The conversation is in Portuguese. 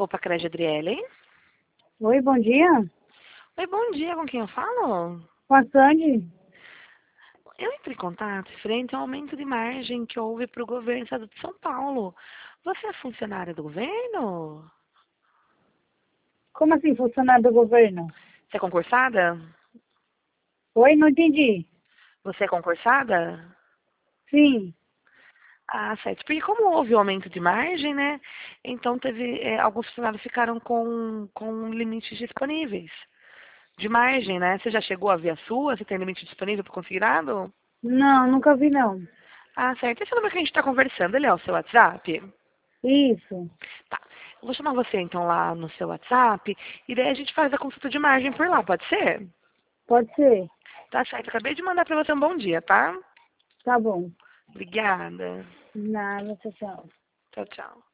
Opa, Crédito Adriele. Oi, bom dia. Oi, bom dia, com quem eu falo? Com a Sandy. Eu entrei em contato frente ao aumento de margem que houve para o governo do estado de São Paulo. Você é funcionária do governo? Como assim, funcionário do governo? Você é concursada? Oi, não entendi. Você é concursada? Sim. Ah, certo. Porque como houve o aumento de margem, né? Então teve, alguns funcionários ficaram com limites disponíveis. De margem, né? Você já chegou a ver a sua? Você tem limite disponível para consignado? Não, nunca vi não. Ah, certo. Esse número que a gente está conversando, ele é o seu WhatsApp? Isso. Tá. Eu vou chamar você então lá no seu WhatsApp e daí a gente faz a consulta de margem por lá, pode ser? Pode ser. Tá certo. Acabei de mandar para você um bom dia, tá? Tá bom. Obrigada. Nada, tchau, tchau. Tchau, tchau.